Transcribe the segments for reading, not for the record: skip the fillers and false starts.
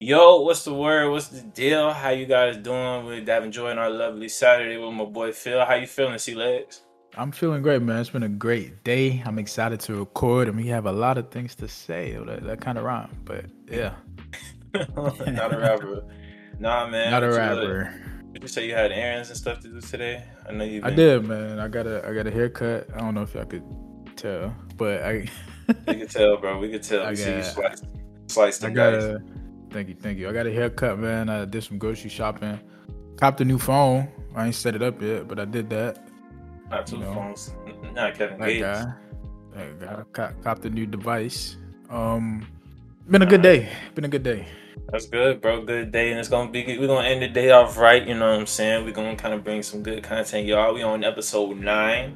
Yo, what's the word? What's the deal? How you guys doing? We're enjoying our lovely Saturday with my boy Phil. How you feeling, C-Legs? I'm feeling great, man. It's been a great day. I'm excited to record, and we have a lot of things to say. That kind of rhyme, but yeah. Not a rapper. Nah, man. Not a What you rapper. Did you say you had errands and stuff to do today? I know you've I been. did, man. I got a haircut. I don't know if y'all could tell, but I We could tell, bro. We could tell. I We see you got slice I them got dice. a thank you. I got a haircut, man. I did some grocery shopping. Copped a new phone. I ain't set it up yet, but I did that. Not You two know, phones. Not Kevin that Gates. guy. That guy copped a new device. Been a good day. Been a good day. That's good, bro. Good day, and it's gonna be good. We're gonna end the day off right. You know what I'm saying? We're gonna kind of bring some good content, y'all. We on episode 9.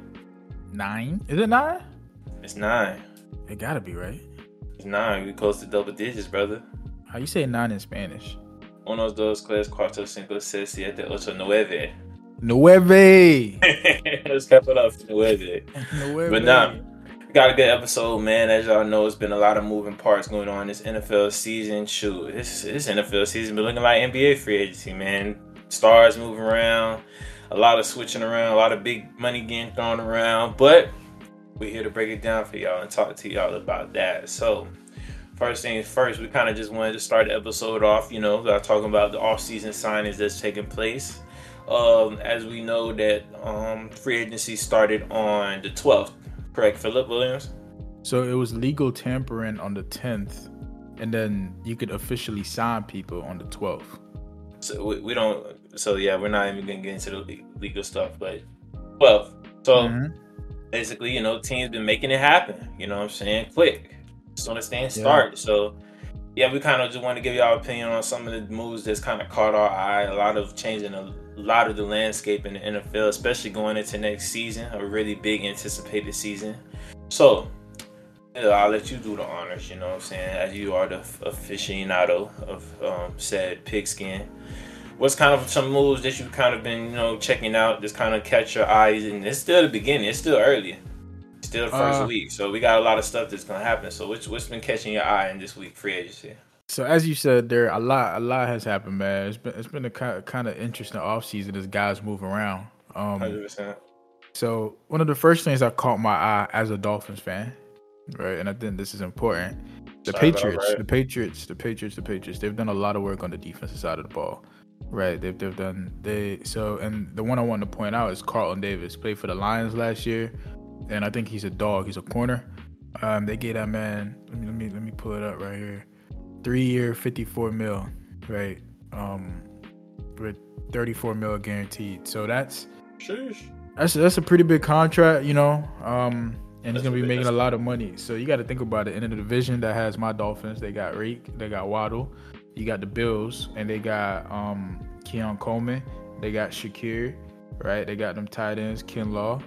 9? Is it 9? It's 9. It gotta be, right? It's 9. We close to double digits, brother. How you say 9 in Spanish? Uno, dos, tres, cuatro, cinco, seis, siete, ocho, nueve. Nueve. Let's cap it up for nueve. But nah, Nueve. we got a good episode, man. As y'all know, it's been a lot of moving parts going on this NFL season. Shoot, this NFL season been looking like NBA free agency, man. Stars moving around, a lot of switching around, a lot of big money getting thrown around. But we're here to break it down for y'all and talk to y'all about that. So, first things first, we kind of just wanted to start the episode off, talking about the off-season signings that's taking place. As we know that free agency started on the 12th, correct, Philip Williams? So it was legal tampering on the 10th, and then you could officially sign people on the 12th. So we don't. So yeah, we're not even gonna get into the legal stuff, but 12th. So basically, teams been making it happen. You know what I'm saying? Quick, just understand start. So yeah, we kind of just want to give y'all opinion on some of the moves that's kind of caught our eye. A lot of changing a lot of the landscape in the NFL, especially going into next season, a really big anticipated season. So I'll let you do the honors, you know what I'm saying, as you are the aficionado of said pigskin. What's kind of some moves that you've kind of been, checking out, just kind of catch your eyes? And it's still the beginning. It's still early. It's still the first week. So we got a lot of stuff that's going to happen. So what's been catching your eye in this week free agency? So as you said, there a lot has happened, man. It's been a kind of interesting offseason as guys move around. 100%. So one of the first things that caught my eye as a Dolphins fan, right, and I think this is important. The Patriots. They've done a lot of work on the defensive side of the ball, right? And the one I want to point out is Carlton Davis. Played for the Lions last year, and I think he's a dog. He's a corner. They gave that man. Let me pull it up right here. 3-year, $54 million, right? With $34 million guaranteed. So that's a pretty big contract, and he's gonna be making a lot of money. So you got to think about it. In the division that has my Dolphins, they got Reek, they got Waddle, you got the Bills, and they got Keon Coleman, they got Shakir, right? They got them tight ends, Kincaid.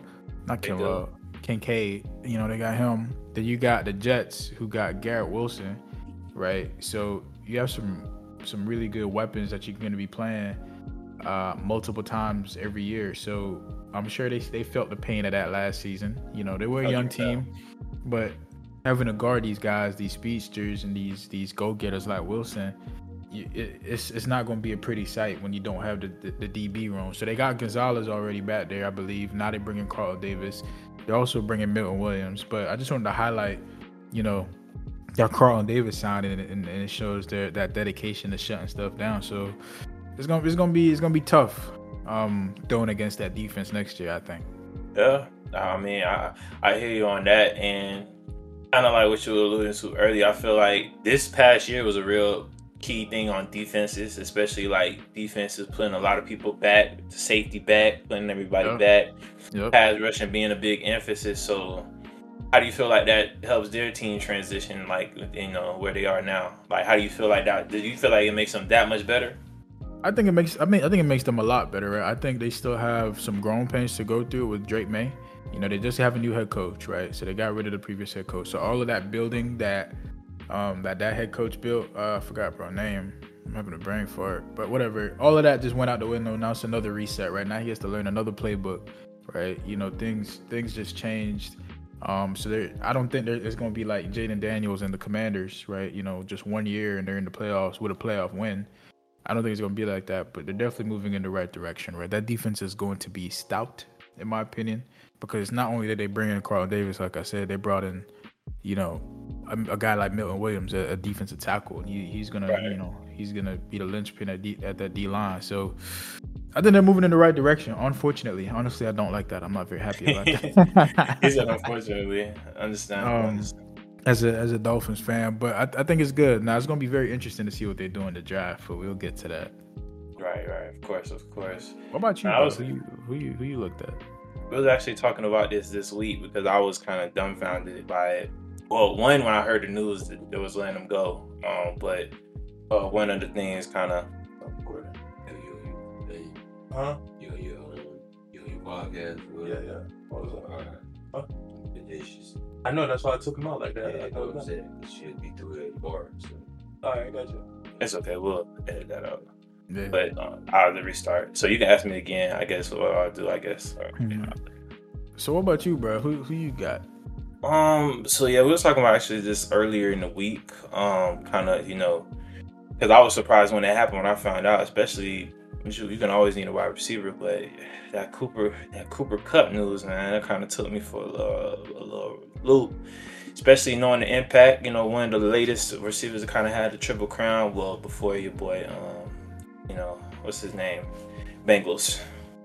They got him. Then you got the Jets, who got Garrett Wilson, right? So you have some really good weapons that you're going to be playing multiple times every year. So I'm sure they felt the pain of that last season. They were a young team, but having to guard these guys, these speedsters, and these go-getters like Wilson, it's not going to be a pretty sight when you don't have the DB room. So they got Gonzalez already back there, I believe. Now they're bringing Carl Davis. They're also bringing Milton Williams. But I just wanted to highlight, that Carlton Davis signed, and it shows that dedication to shutting stuff down. So it's gonna be tough going against that defense next year, I think. Yeah, I mean, I hear you on that, and kind of like what you were alluding to earlier. I feel like this past year was a real key thing on defenses, especially like defenses putting a lot of people back, safety back, putting everybody back, pass rushing being a big emphasis. So how do you feel like that helps their team transition, like, where they are now? Like, how do you feel like that? Do you feel like it makes them that much better? I think it makes them a lot better, right? I think they still have some growing pains to go through with Drake May. They just have a new head coach, right? So they got rid of the previous head coach. So all of that building that head coach built, I forgot bro name. I'm having a brain fart, but whatever. All of that just went out the window. Now it's another reset, right? Now he has to learn another playbook, right? Things just changed So I don't think it's going to be like Jaden Daniels and the Commanders, right? You know, just 1 year and they're in the playoffs with a playoff win. I don't think it's going to be like that, but they're definitely moving in the right direction, right? That defense is going to be stout, in my opinion, because not only did they bring in Carl Davis, like I said, they brought in, you know, a guy like Milton Williams, a defensive tackle. He's gonna, right. You know, he's gonna be the linchpin at that D line. So I think they're moving in the right direction. Unfortunately, honestly, I don't like that. I'm not very happy about that. He said, "Unfortunately, understand." As a Dolphins fan, but I think it's good. Now it's gonna be very interesting to see what they do in the draft, but we'll get to that. Right. Of course. What about you? Who you looked at? We was actually talking about this week because I was kind of dumbfounded by it. Well, when I heard the news that they was letting him go, but one of the things kind of. Huh? Your podcast. Yeah. What was that? Huh? I know, that's why I took him out like that. Yeah, I know what I'm saying. It should be 3 bars. So. All right, gotcha. It's okay. We'll edit that out. Yeah. But I'll restart. So you can ask me again, I guess, what I'll do, I guess. So what about you, bro? Who you got? So yeah, we were talking about actually this earlier in the week. Kind of, you know, because I was surprised when it happened, when I found out, especially you can always need a wide receiver, but that Cooper Kupp news, man, that kind of took me for a little loop, especially knowing the impact. You know, one of the latest receivers that kind of had the triple crown. Well, before your boy, you know, what's his name? Bengals.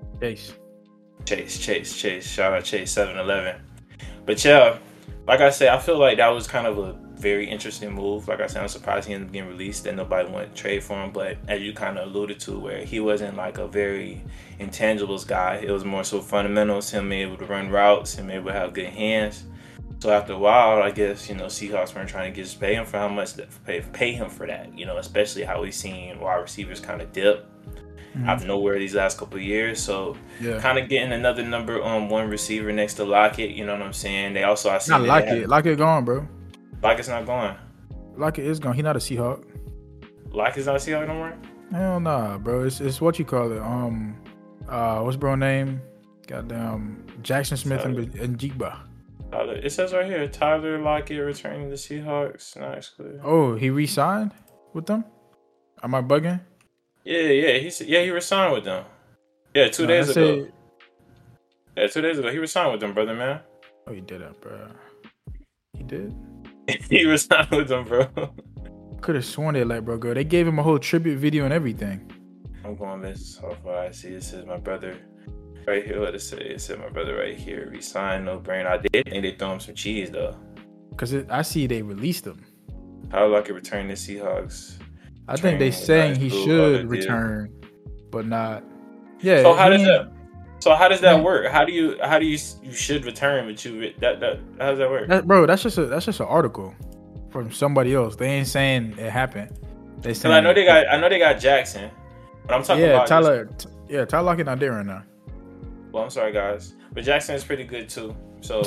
Chase. Shout out Chase 7-Eleven. But yeah, like I said, I feel like that was kind of a very interesting move. Like I said, I'm surprised he ended up getting released and nobody wanted to trade for him. But as you kind of alluded to, where he wasn't like a very intangibles guy, it was more so fundamentals, him able to run routes, him able to have good hands. So after a while, I guess, you know, Seahawks weren't trying to just pay him for how much to pay him for that. You know, especially how we've seen wide receivers kind of dip out of nowhere these last couple of years. So kind of getting another number one receiver next to Lockett, you know what I'm saying? They also, I see not Lockett. Lockett gone, bro. Lockett's not going. Lockett is gone. He's not a Seahawk. Lockett's not a Seahawk no more? Hell nah, bro. It's what you call it. What's bro name? Goddamn Jackson Smith and Jigba. It says right here, Tyler Lockett returning to Seahawks. Nice, clear. Oh, he re-signed with them? Am I bugging? Yeah. He re-signed with them. Yeah, 2 days ago. Yeah, 2 days ago. He re-signed with them, brother, man. Oh, he did that, bro. He did? He re-signed with them, bro. Could have sworn they let bro go. They gave him a whole tribute video and everything. I'm going this off what I see. It says my brother right here. What it say? It said my brother right here. Re-signed, no brain. I did think they throw him some cheese, though. Because I see they released him. How lucky return to Seahawks? I think they saying he should return, but not. Yeah. So how does that work? How do you should return, but how does that work? Bro, that's just an article from somebody else. They ain't saying it happened. They saying I know they got Jackson, but I'm talking about Tyler. Tyler Lockett not there right now. Well, I'm sorry, guys, but Jackson is pretty good too. So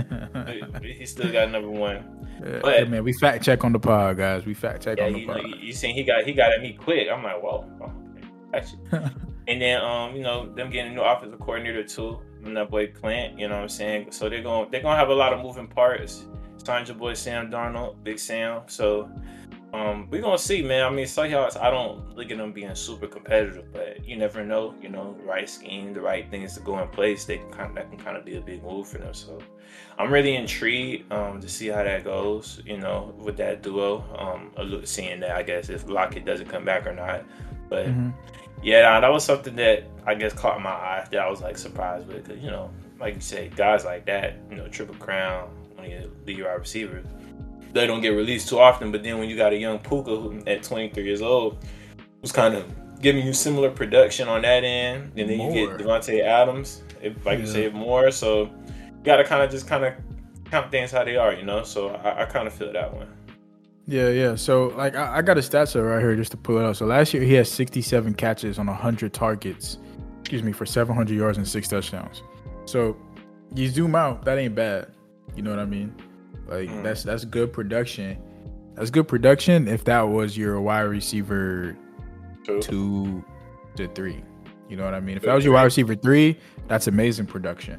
he still got number one. Yeah, but, man, we fact check on the pod, guys. We fact check on the pod. You seen he got at me quick. I'm like, whoa, actually. And then you know, them getting a new offensive coordinator too, and that boy Clint. You know what I'm saying? So they're gonna have a lot of moving parts. Signed your boy Sam Darnold, Big Sam. So we're gonna see, man. I mean, Seahawks, I don't look at them being super competitive, but you never know. You know, the right scheme, the right things to go in place, that can kind of be a big move for them. So I'm really intrigued to see how that goes. You know, with that duo, seeing that, I guess, if Lockett doesn't come back or not. But yeah, that was something that I guess caught my eye that I was like surprised with, because you know, like you say, guys like that, you know, triple crown, when you lead wide receivers, they don't get released too often. But then when you got a young Puka who at 23 years old, who's kind of giving you similar production on that end, and then you get Devontae Adams, you say, more. So you got to kind of count things how they are, you know. So I kind of feel that one. Yeah. So like I got a stat set right here just to pull it up. So last year he had 67 catches on 100 targets, for 700 yards and 6 touchdowns. So you zoom out, that ain't bad. You know what I mean? Like that's good production. That's good production if that was your wide receiver 2 to 3. You know what I mean? If that was your wide receiver 3, that's amazing production.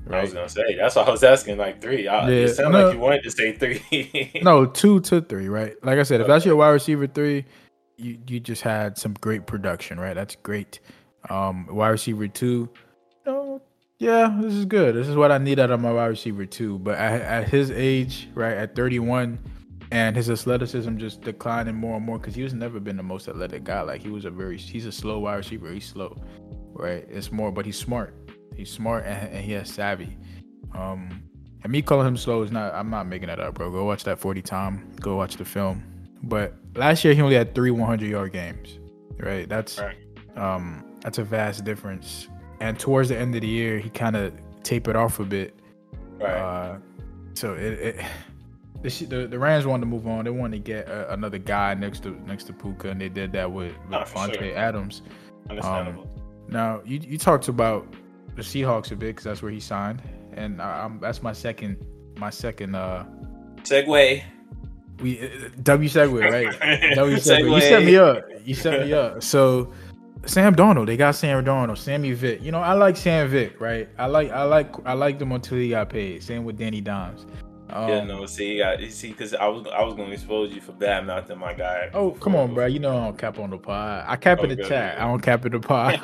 Right? I was gonna say that's why I was asking like 3. It sounded like you wanted to say 3. No, 2 to 3, right? Like I said, if that's your wide receiver 3, you just had some great production, right? That's great. Wide receiver 2, yeah, this is good. This is what I need out of my wide receiver 2. But at his age, right, at 31, and his athleticism just declining more and more because he was never been the most athletic guy. Like he's a slow wide receiver. He's slow, right? It's more, but he's smart. He's smart and he has savvy. And me calling him slow is not. I'm not making that up, bro. Go watch that 40 time. Go watch the film. But last year he only had 3 100-yard games, right? That's a vast difference. And towards the end of the year, he kind of tapered off a bit. Right. So the Rams wanted to move on. They wanted to get another guy next to Puka, and they did that with Devontae Adams. Understandable. Now you talked about the Seahawks a bit because that's where he signed, and that's my second segue. W segue, right? W segue. You set me up. So Sam Darnold, they got Sam Darnold, Sammy Vick. You know, I like Sam Vick, right? I liked him until he got paid. Same with Danny Dimes. Because I was going to expose you for bad mouthing my guy. Oh, come on, bro. You know I don't cap on the pod. I cap in the chat. I don't cap in the pod.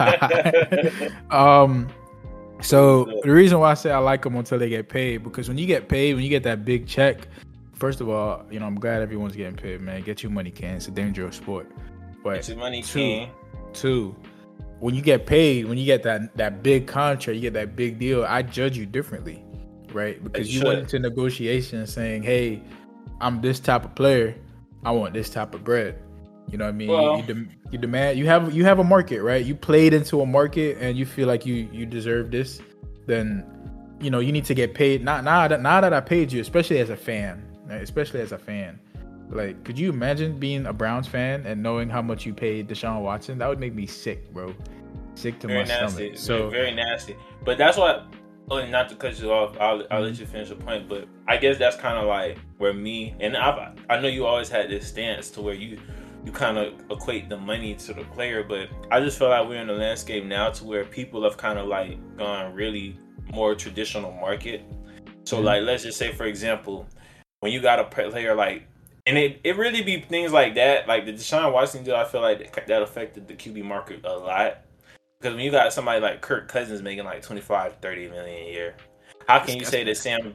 So the reason why I say I like them until they get paid, because when you get paid, when you get that big check, first of all, you know, I'm glad everyone's getting paid, man. Get your money, Ken. It's a dangerous sport. But get your money, Ken. Two, when you get paid, when you get that big contract, you get that big deal, I judge you differently, right? Because you went into negotiations saying, hey, I'm this type of player. I want this type of bread. You know what I mean? Well, you demand. You have a market, right? You played into a market, and you feel like you deserve this. Then, you know, you need to get paid. Now that I paid you, especially as a fan, right? Like, could you imagine being a Browns fan and knowing how much you paid Deshaun Watson? That would make me sick, bro. Sick to my stomach. So very nasty. But that's what. Not to cut you off, I'll let you finish your point. But I guess that's kind of like where me and I know you always had this stance to where you kind of equate the money to the player, but I just feel like we're in a landscape now to where people have kind of like gone really more traditional market. So like, let's just say, for example, when you got a player like, and it really be things like that, like the Deshaun Watson deal, I feel like that affected the QB market a lot. Because when you got somebody like Kirk Cousins making like 25-30 million a year, how can you say Sam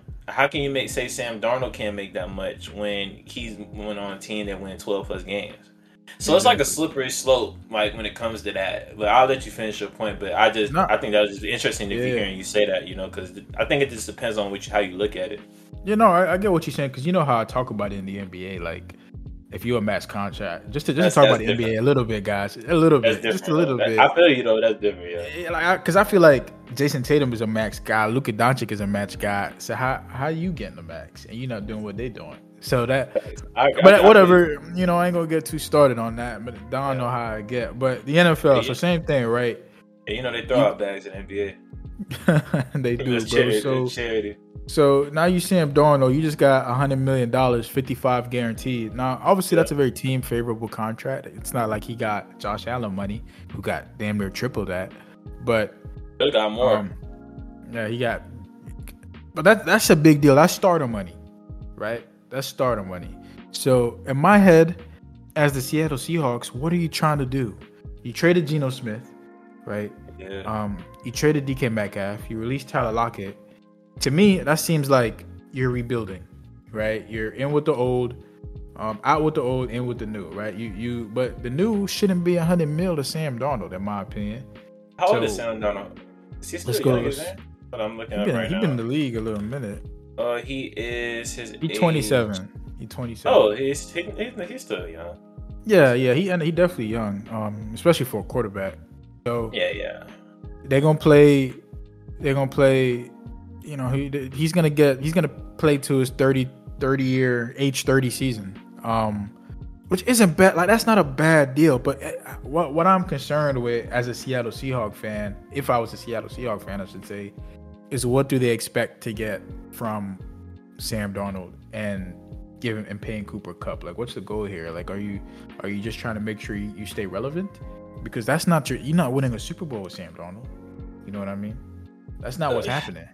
Darnold can't make that much when he's went on a team that win 12 plus games? So it's like a slippery slope, like when it comes to that. But I'll let you finish your point. But I think that was just interesting to be hearing you say that, you know, because I think it just depends on how you look at it. You know, I get what you're saying, because you know how I talk about it in the NBA, like, if you're a max contract, just to talk about the NBA a little bit, guys, just a little bit. I feel you though. That's different, yeah. Because I feel like Jason Tatum is a max guy, Luka Doncic is a max guy. So how you getting the max and you're not doing what they doing? So whatever, you know, I ain't gonna get too started on that. But I don't know how I get. But the NFL, so same thing, right? Yeah, you know they throw out bags in the NBA. They do, bro. Charity. So now you Sam Darnold, you just got $100 million, 55 guaranteed. Now, obviously, that's a very team favorable contract. It's not like he got Josh Allen money, who got damn near triple that. But he got more. He got. But that's a big deal. That's starter money, right? That's starter money. So in my head, as the Seattle Seahawks, what are you trying to do? You traded Geno Smith, right? Yeah. You traded DK Metcalf. You released Tyler Lockett. To me, that seems like you're rebuilding, right? You're in with the old, out with the old, in with the new, right? But the new shouldn't be $100 million to Sam Darnold, in my opinion. How old is Sam Darnold? Is he still young, is that? But I'm looking up right now. He's been in the league a little minute. He is He's 27. He's 27. Oh, he's still young. Yeah, he definitely young, especially for a quarterback. So yeah. They're gonna play. You know, he's gonna play to his 30 year age 30 season, which isn't bad. Like, that's not a bad deal. But what I'm concerned with as a Seattle Seahawks fan, if I was a Seattle Seahawks fan, I should say, is what do they expect to get from Sam Darnold and paying Cooper Kupp? Like, what's the goal here? Like, are you just trying to make sure you stay relevant? Because that's not you're not winning a Super Bowl with Sam Darnold. You know what I mean? That's not what's happening.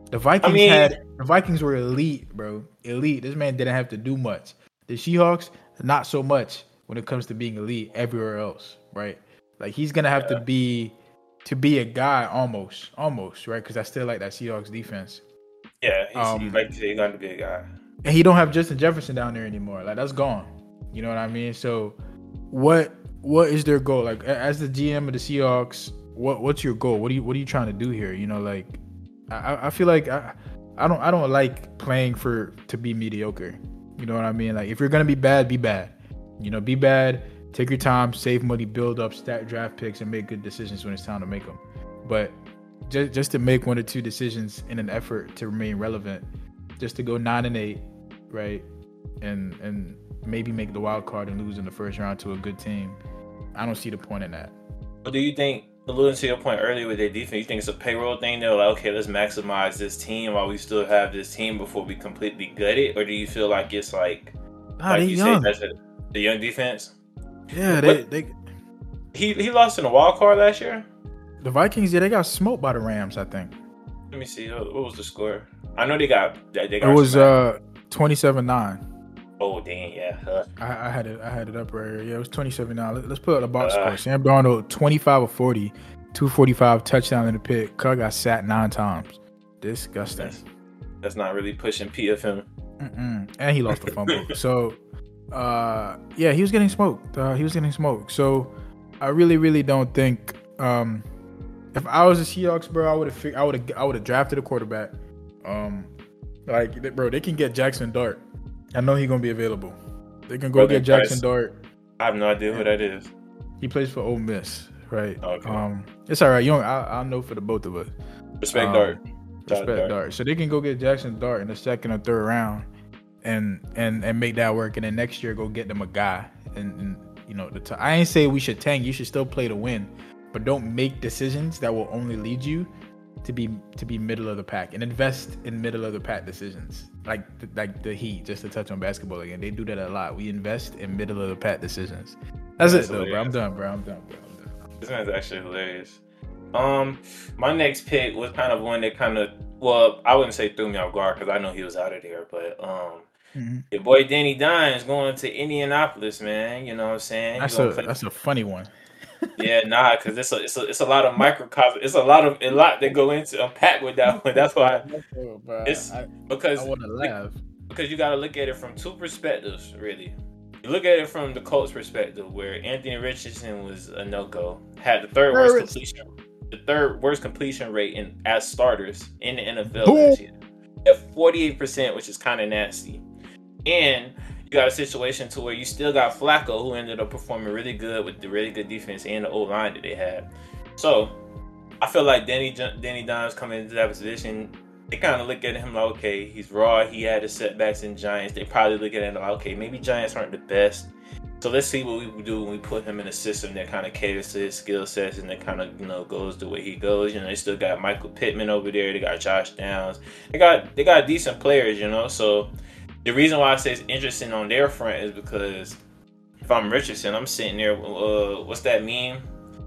The Vikings were elite, bro. Elite. This man didn't have to do much. The Seahawks, not so much when it comes to being elite everywhere else, right? Like he's gonna have to be a guy almost, right? Because I still like that Seahawks defense. Yeah, he's gonna be a guy. And he don't have Justin Jefferson down there anymore. Like that's gone. You know what I mean? So, what is their goal? Like as the GM of the Seahawks, what's your goal? What are you trying to do here? You know, like I feel like I don't like playing to be mediocre. You know what I mean? Like if you're gonna be bad, be bad. You know, be bad. Take your time, save money, build up, stack draft picks, and make good decisions when it's time to make them. But just to make 1 or 2 decisions in an effort to remain relevant, just to go 9-8, right, and maybe make the wild card and lose in the first round to a good team, I don't see the point in that. But do you think, alluding to your point earlier with their defense, you think it's a payroll thing? They're like, okay, let's maximize this team while we still have this team before we completely gut it? Or do you feel like it's like you young. said, the young defense? Yeah, he lost in the wild card last year. The Vikings, they got smoked by the Rams, I think. Let me see. What was the score? I know they got. It was 27-9. Oh dang, yeah. I had it up right here. Yeah, it was 27-9. Let's put up the box score. Sam Darnold 25 of 40, 245 touchdown in the pick. Cuz got sacked 9 times. Disgusting. That's not really pushing PFM. And he lost the fumble. So. Yeah, he was getting smoked. So I really don't think if I was the Seahawks, bro, I would have drafted a quarterback. Bro, they can get Jackson Dart. I know he's gonna be available. They can go get Jackson Dart. I have no idea who that is. He plays for Ole Miss, right? Okay. It's all right. I'll know for the both of us. Respect Dart. Respect Dart. So they can go get Jackson Dart in the 2nd or 3rd round. And make that work, and then next year go get them a guy. And you know, I ain't say we should tank. You should still play to win, but don't make decisions that will only lead you to be middle of the pack. And invest in middle of the pack decisions, like the Heat. Just to touch on basketball again, they do that a lot. We invest in middle of the pack decisions. That's it, though, bro. I'm done, bro. This man's actually hilarious. My next pick was kind of one that I wouldn't say threw me off guard because I know he was out of there, but your boy Danny Dimes going to Indianapolis, man. You know what I'm saying? That's a funny one. Yeah, because it's a lot of microcosm. It's a lot that go into unpack with that one. That's why because I want to laugh because you got to look at it from 2 perspectives, really. You look at it from the Colts' perspective, where Anthony Richardson was a no-go, had the third worst completion rate as starters in the NFL last year, at 48%, which is kind of nasty. And you got a situation to where you still got Flacco, who ended up performing really good with the really good defense and the O-line that they had. So I feel like Danny Dimes coming into that position, they kind of look at him like, okay, he's raw. He had his setbacks in Giants. They probably look at him like, okay, maybe Giants aren't the best. So let's see what we would do when we put him in a system that kind of caters to his skill sets and that kind of, goes the way he goes. They still got Michael Pittman over there. They got Josh Downs. They got decent players, So the reason why I say it's interesting on their front is because if I'm Richardson, I'm sitting there. What's that meme?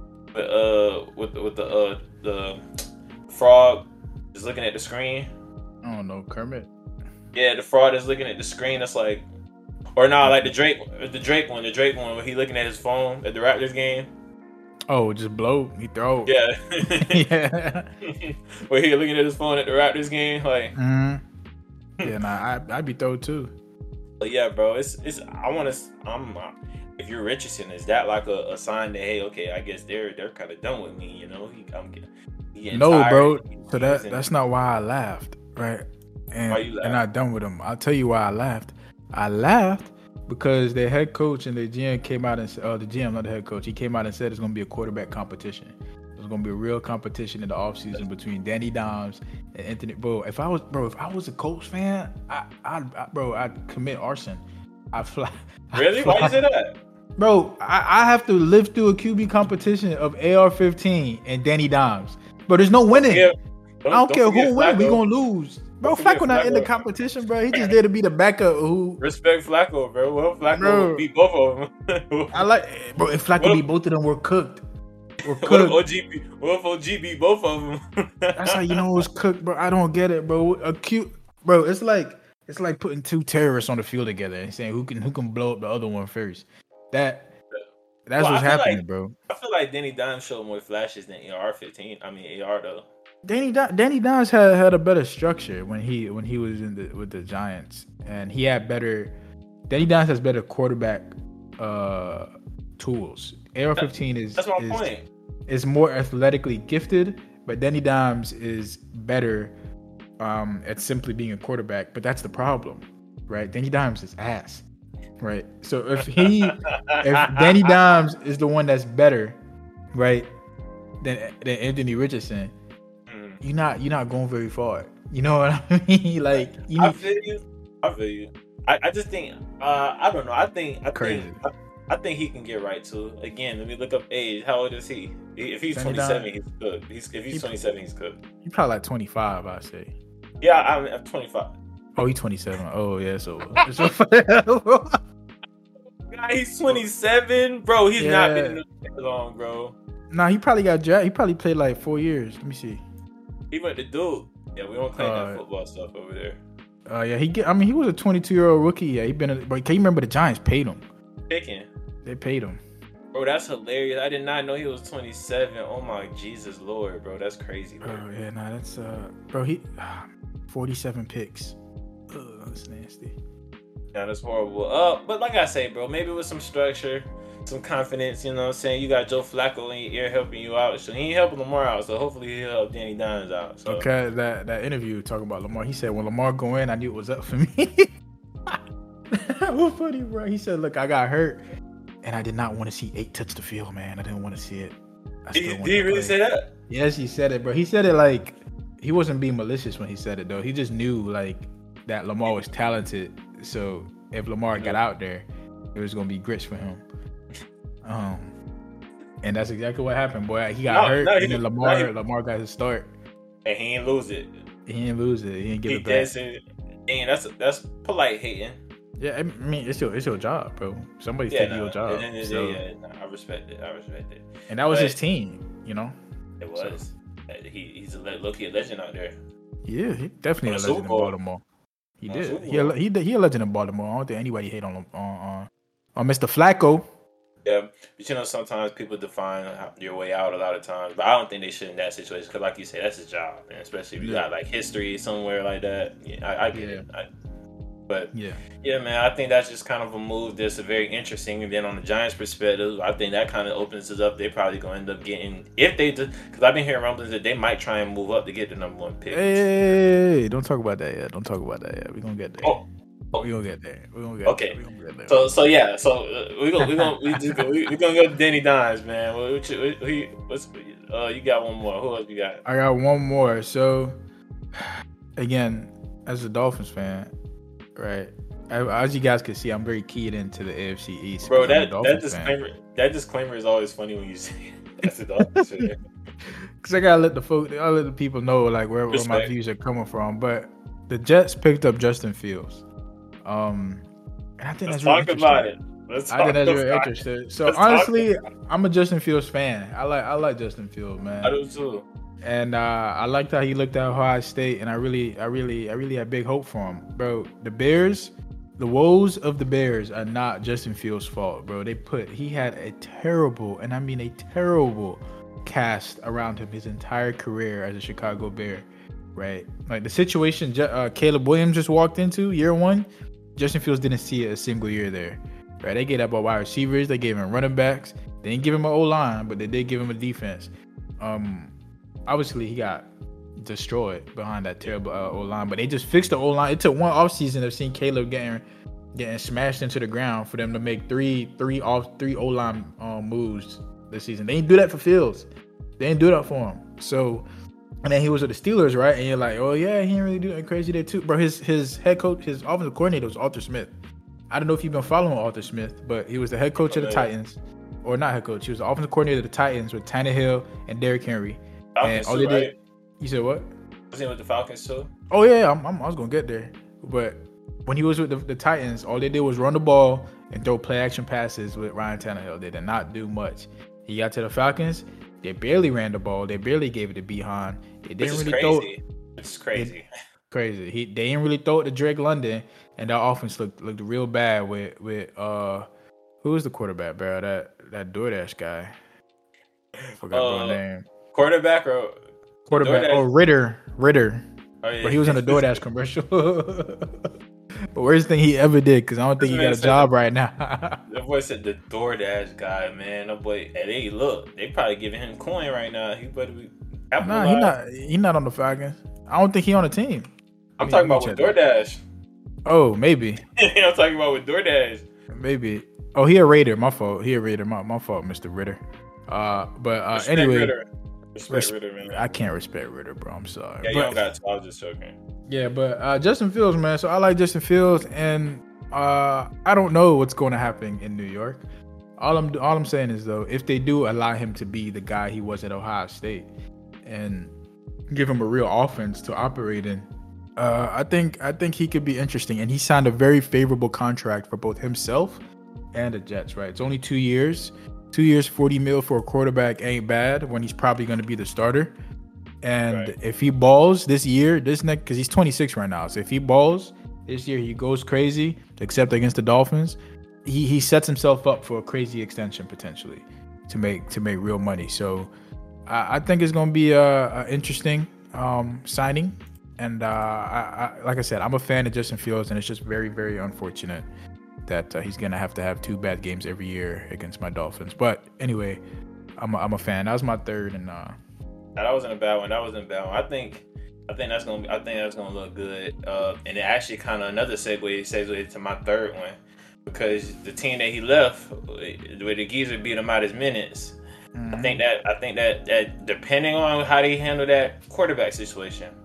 With the frog is looking at the screen. I don't know, Kermit. Yeah, the frog is looking at the screen. That's like. Or no, like the Drake one where he looking at his phone at the Raptors game. Oh, just blow, he throw. Yeah. Yeah. Where he looking at his phone at the Raptors game, like. Yeah, I'd be throw too. But yeah, bro, if you're Richardson, is that like a sign that, hey, okay, I guess they're kind of done with me, No, tired. Bro. So that's not why I laughed, right? And why you laughed? And not done with them. I'll tell you why I laughed. I laughed because their head coach and the GM came out and said, the GM, not the head coach, he came out and said it's going to be a quarterback competition. There's going to be a real competition in the offseason between Danny Dimes and Anthony. If I was a Colts fan, I'd commit arson. I'd fly. Really? Why you say that? Bro, I have to live through a QB competition of AR-15 and Danny Dimes. Bro, there's no winning. I don't care who wins. We're going to lose. Bro, Flacco not in the competition, bro. He just there to be the backup. Respect Flacco, bro. Well, Flacco beat both of them. If Flacco beat both of them, we're cooked. or What Cook. if OG beat both of them? That's how you know it was Cook, bro. I don't get it, bro. Bro. It's like putting two terrorists on the field together and saying who can blow up the other one first. That's what's happening, bro. I feel like Danny Dimes showed more flashes than AR-15. I mean AR though. Danny Dimes had a better structure when he was with the Giants, and he had better. Danny Dimes has better quarterback tools. AR-15 that's my point. Is more athletically gifted, but Danny Dimes is better at simply being a quarterback. But that's the problem, right? Danny Dimes is ass, right? So if Danny Dimes is the one that's better, right, than Anthony Richardson, you're not going very far. You know what I mean? Like I feel you. I just think I don't know. I think he can get right too. Again, let me look up age. How old is he? If he's 27, he's good. If he's 27, he's good. He's probably like 25, I'd say. Yeah, I'm 25. Oh, he's 27. Oh, yeah, so he's 27, bro. He's not been in the league long, bro. Nah, he probably got drafted. He probably played like 4 years. Let me see. He went to Duke. Yeah, we don't claim that football stuff over there. Yeah, he was a 22-year-old rookie. Yeah, but can you remember the Giants paid him? Picking. They paid him. Bro, that's hilarious. I did not know he was 27. Oh my Jesus Lord, bro. That's crazy, bro. Oh, yeah, nah, that's bro, he 47 picks. That's nasty. Yeah, that's horrible. But like I say, bro, maybe with some structure, some confidence, you know what I'm saying? You got Joe Flacco in your ear helping you out. So he ain't helping Lamar out. So hopefully he'll help Danny Dimes out. So. Okay, that interview talking about Lamar, he said, when Lamar go in, I knew it was up for me. What funny, bro? He said, look, I got hurt, and I did not want to see 8 touch the field, man. I didn't want to see it. Did he really say that? Yes, he said it, bro. He said it like he wasn't being malicious when he said it, though. He just knew like that Lamar was talented. So if Lamar got out there, it was gonna be grits for him. And that's exactly what happened, boy. He got hurt, and then Lamar got his start, and he didn't lose it. He didn't give it back. And that's polite hating. Yeah, I mean, it's your job, bro. Somebody's taking your job. I respect it. And that was his team, you know. It was. So. He's a low-key legend out there. Yeah, he definitely a legend in Baltimore. He did. He a legend in Baltimore. I don't think anybody hate on Mr. Flacco. Yeah, but you know, sometimes people define your way out a lot of times, but I don't think they should in that situation because, like you say, that's his job, and especially if you got like history somewhere like that. Yeah, I get it. But yeah, man, I think that's just kind of a move that's very interesting. And then on the Giants' perspective, I think that kind of opens it up. They probably gonna end up getting, if they do, because I've been hearing rumblings that they might try and move up to get the number 1 pick. Hey, don't talk about that yet. We're gonna get there. We're gonna get there. Okay. So yeah. So we're gonna go to Danny Dimes, man. You got one more. Who else you got? I got one more. So again, as a Dolphins fan, right? As you guys can see, I'm very keyed into the AFC East. Bro, that disclaimer is always funny when you say it. As a Dolphins fan. Because I gotta let the people know like where my views are coming from. But the Jets picked up Justin Fields. And I think that's really interesting. I think that's really interesting. So honestly, I'm a Justin Fields fan. I like Justin Fields, man. I do too. And I liked how he looked at Ohio State, and I really had big hope for him, bro. The woes of the Bears are not Justin Fields' fault, bro. He had a terrible, and I mean a terrible, cast around him his entire career as a Chicago Bear, right? Like the situation Caleb Williams just walked into year 1. Justin Fields didn't see it a single year there, right? They gave up wide receivers, they gave him running backs, they didn't give him an O-line, but they did give him a defense. Obviously he got destroyed behind that terrible O-line, but they just fixed the O-line. It took one offseason of seeing Caleb getting smashed into the ground for them to make three O-line moves this season. They didn't do that for Fields. They didn't do that for him. So. And then he was with the Steelers, right? And you're like, oh yeah, he didn't really do anything crazy there too, bro. His head coach, his offensive coordinator was Arthur Smith. I don't know if you've been following Arthur Smith, but he was the head coach of the Titans, or not head coach. He was the offensive coordinator of the Titans with Tannehill and Derrick Henry. Falcons and all they did, you said what? Was he with the Falcons too? Oh yeah, I was gonna get there, but when he was with the Titans, all they did was run the ball and throw play action passes with Ryan Tannehill. They did not do much. He got to the Falcons. They barely ran the ball. They barely gave it to Behan. They didn't really crazy. It's crazy. Crazy. They didn't really throw it to Drake London, and that offense looked real bad with who was the quarterback, bro? That DoorDash guy. I forgot the name. Quarterback. DoorDash. Oh, Ritter. Oh, yeah. But he was in a DoorDash commercial. But worst thing he ever did, because I don't think he got a job right now. That boy said the DoorDash guy, man. That boy, they probably giving him coin right now. He better be. Nah, he not on the Falcons. I don't think he on the team. I'm talking about with DoorDash. Oh, maybe. I'm talking about with DoorDash. Maybe. Oh, he a Raider. My fault. He a Raider. My fault, Mr. Ritter. But anyway. Ritter. Respect Ritter, man. I can't respect Ritter, bro. I'm sorry. Yeah, you don't got to. I was just joking. Yeah, but Justin Fields, man. So I like Justin Fields, and I don't know what's going to happen in New York. All I'm saying is, though, if they do allow him to be the guy he was at Ohio State and give him a real offense to operate in, I think he could be interesting. And he signed a very favorable contract for both himself and the Jets, right? It's only 2 years. 2 years, $40 million for a quarterback ain't bad when he's probably going to be the starter. And if he balls this year, because he's 26 right now. So if he balls this year, he goes crazy, except against the Dolphins. He sets himself up for a crazy extension potentially to make real money. So I think it's going to be a interesting signing. And like I said, I'm a fan of Justin Fields, and it's just very, very unfortunate that he's gonna have to have 2 bad games every year against my Dolphins. But anyway, I'm a fan. That was my third, and that wasn't a bad one. I think that's gonna look good. And it actually kind of another segue to my third one, because the team that he left, where the geezer beat him out his minutes. Mm-hmm. I think that depending on how they handle that quarterback situation,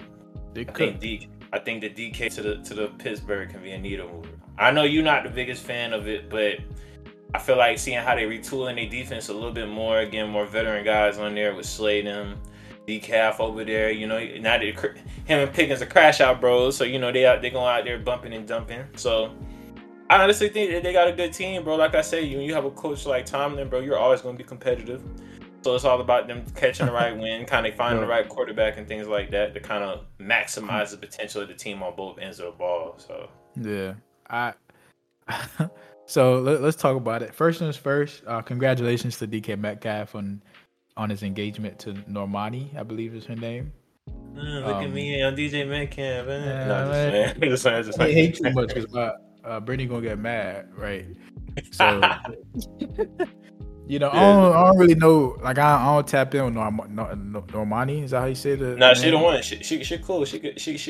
I think the DK to the Pittsburgh can be a needle mover. I know you're not the biggest fan of it, but I feel like seeing how they retooling their defense a little bit more, again, more veteran guys on there with Sladen, Decaf over there. You know, now that him and Pickens are crash out bros, so you know they going out there bumping and dumping. So I honestly think that they got a good team, bro. Like I say, you have a coach like Tomlin, bro, you're always going to be competitive. So it's all about them catching the right win, kind of finding the right quarterback and things like that to kind of maximize the potential of the team on both ends of the ball. So yeah, so let's talk about it. First things first. Congratulations to DK Metcalf on his engagement to Normani, I believe is her name. Look at me on DJ Metcalf. I hate too much because Brittany gonna get mad, right? So. You know, I don't really know. Like, I don't tap in with Normani. Is that how you say the? Nah, she the one. She cool. She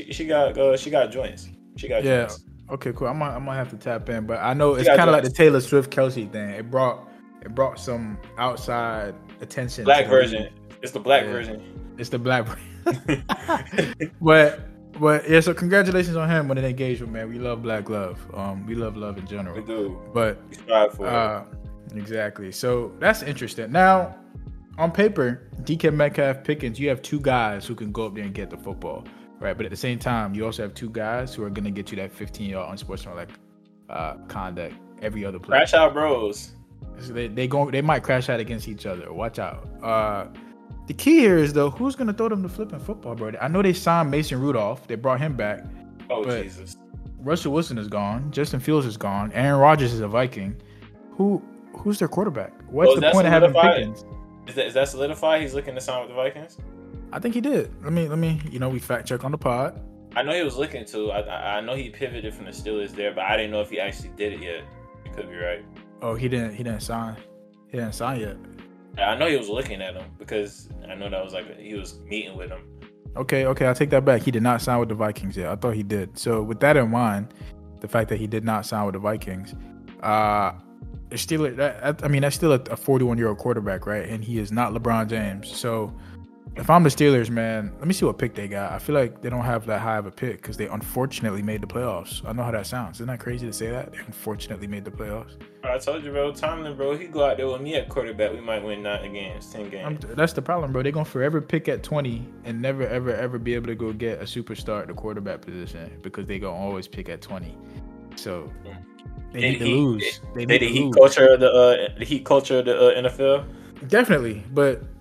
got joints. She got joints. Okay, cool. I might have to tap in, but I know it's kind of like the Taylor Swift Kelsey thing. It brought some outside attention. Black version. It's the black version. It's the black version. But yeah. So congratulations on him on an engagement, man. We love black love. We love love in general. We do. But we strive for it. Exactly. So that's interesting. Now, on paper, DK Metcalf, Pickens, you have 2 guys who can go up there and get the football, right? But at the same time, you also have 2 guys who are going to get you that 15-yard unsportsmanlike conduct every other play. Crash out bros. So they might crash out against each other. Watch out. The key here is, though, who's going to throw them the flipping football, bro? I know they signed Mason Rudolph. They brought him back. Oh, Jesus. Russell Wilson is gone. Justin Fields is gone. Aaron Rodgers is a Viking. Who's their quarterback? What's the point of having Pickens? Is that solidified? He's looking to sign with the Vikings? I think he did. Let me. We fact check on the pod. I know he was looking to. I know he pivoted from the Steelers there, but I didn't know if he actually did it yet. You could be right. Oh, he didn't sign. He didn't sign yet. I know he was looking at him because I know that was he was meeting with him. Okay, I'll take that back. He did not sign with the Vikings yet. I thought he did. So with that in mind, the fact that he did not sign with the Vikings, that's still a 41-year-old quarterback, right? And he is not LeBron James. So if I'm the Steelers, man, let me see what pick they got. I feel like they don't have that high of a pick because they unfortunately made the playoffs. I know how that sounds. Isn't that crazy to say that? They unfortunately made the playoffs. I told you, bro. Tomlin, bro, he go out there with me at quarterback. We might win 9 games, 10 games. That's the problem, bro. They're going to forever pick at 20 and never, ever, ever be able to go get a superstar at the quarterback position because they going to always pick at 20. So... They need to lose. The heat culture of the NFL. Definitely, but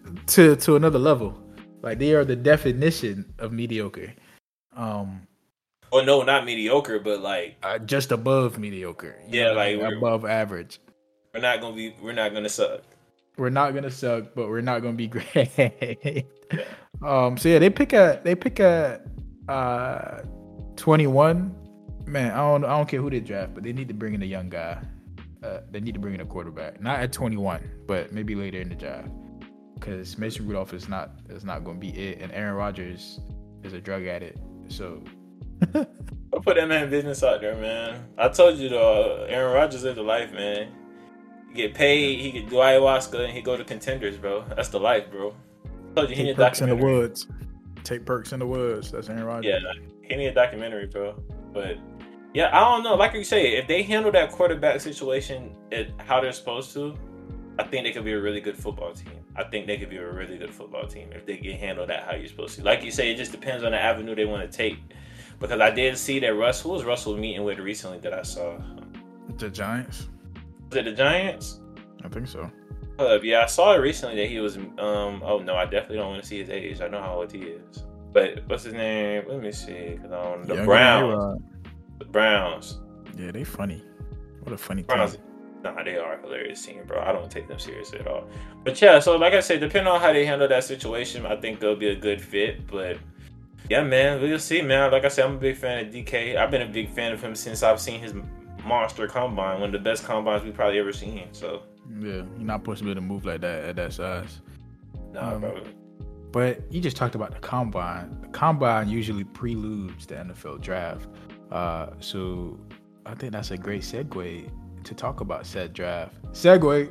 to another level. Like they are the definition of mediocre. Well, no, not mediocre, but like just above mediocre. You know what I mean? Above average. We're not gonna suck. We're not gonna suck, but we're not gonna be great. So yeah, they pick a 21. Man, I don't care who they draft, but they need to bring in a young guy. They need to bring in a quarterback, not at 21, but maybe later in the draft, because Mason Rudolph is not going to be it, and Aaron Rodgers is a drug addict. So I'll put that man business out there, man. I told you though, Aaron Rodgers is the life, man. He get paid, he get do ayahuasca, and he go to Contenders, bro. That's the life, bro. I told you he need a documentary. Take perks in the woods. That's Aaron Rodgers. Yeah, he need a documentary, bro. But yeah, I don't know. Like you say, if they handle that quarterback situation how they're supposed to, I think they could be a really good football team. If they get handled that how you're supposed to. Like you say, it just depends on the avenue they want to take. Because I did see that Russell meeting with recently that I saw. The Giants? Was it the Giants? I think so. Yeah, I saw it recently that he was. Oh no, I definitely don't want to see his age. I know how old he is. But what's his name? Let me see. The Browns. The Browns. Yeah, they funny. What a funny Browns. team. Nah, they are a hilarious team, bro. I don't take them seriously at all. But yeah, so like I said, depending on how they handle that situation, I think they'll be a good fit. But yeah, man, we'll see, man. Like I said, I'm a big fan of DK. I've been a big fan of him since I've seen his monster combine, one of the best combines we've probably ever seen. So yeah, you're not supposed to be able to move like that at that size. Nah, bro. But you just talked about the combine. The combine usually preludes the NFL draft. So I think that's a great segue to talk about said draft. Segue.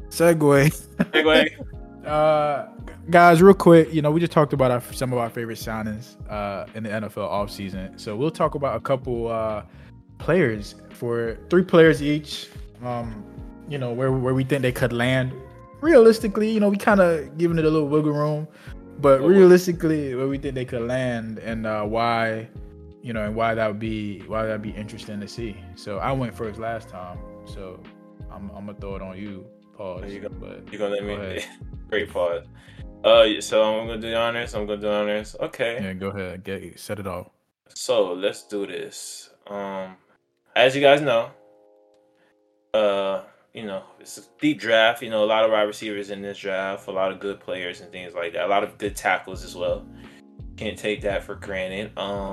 Guys, real quick, we just talked about some of our favorite signings in the NFL offseason. So we'll talk about a couple players, for 3 players each, where we think they could land. Realistically, we kind of giving it a little wiggle room, but realistically, where we think they could land and why, and why that would be interesting to see. So I went first last time, so I'm gonna throw it on you. Pause. You're gonna let me. Great pause. So I'm gonna do the honors. Okay. Yeah, go ahead. Set it off. So let's do this. As you guys know, it's a deep draft. A lot of wide receivers in this draft, a lot of good players and things like that. A lot of good tackles as well. Can't take that for granted.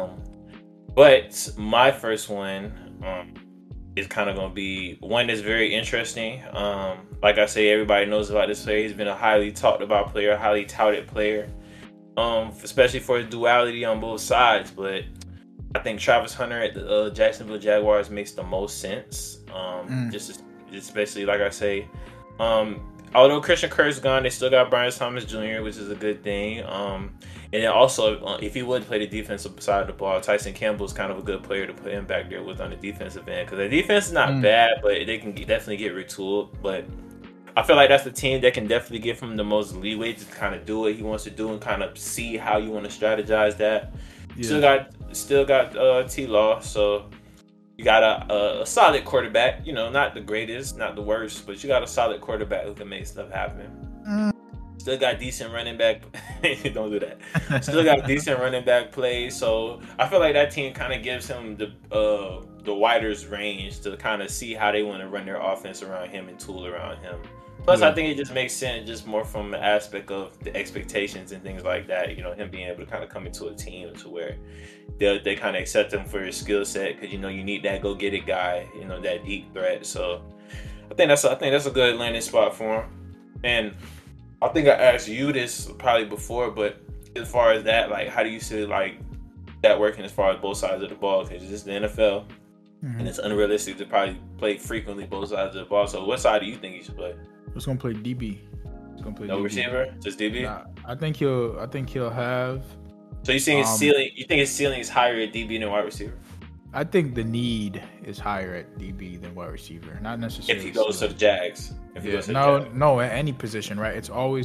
But my first one is kind of going to be one that's very interesting. Like I say, everybody knows about this player. He's been a highly talked about player, highly touted player, especially for his duality on both sides. But I think Travis Hunter at the Jacksonville Jaguars makes the most sense. Just especially, like I say, although Christian Kirk's gone, they still got Brian Thomas Jr., which is a good thing. And then also, if he would play the defensive side of the ball, Tyson Campbell's kind of a good player to put him back there with on the defensive end, because the defense is not bad, but they can definitely get retooled. But I feel like that's the team that can definitely give him the most leeway to kind of do what he wants to do and kind of see how you want to strategize that. Yeah. Still got T-Law, so you got a solid quarterback. Not the greatest, not the worst, but you got a solid quarterback who can make stuff happen. Still got decent running back. Don't do that. Still got decent running back play. So I feel like that team kind of gives him the widest range to kind of see how they want to run their offense around him and tool around him. Plus, I think it just makes sense, just more from the aspect of the expectations and things like that. Him being able to kind of come into a team to where they kind of accept him for his skill set, because you need that go get it guy, that deep threat. So I think that's a good landing spot for him. And I think I asked you this probably before, but as far as that, like, how do you see like that working as far as both sides of the ball? Because it's just the NFL, and it's unrealistic to probably play frequently both sides of the ball. So what side do you think he should play? He's gonna play DB. He's gonna play no DB. Receiver, just DB. Nah, I think he'll have. So you think his ceiling? You think his ceiling is higher at DB than wide receiver? I think the need is higher at DB than wide receiver. Not necessarily. If he goes to the Jags. No, at any position, right? It's always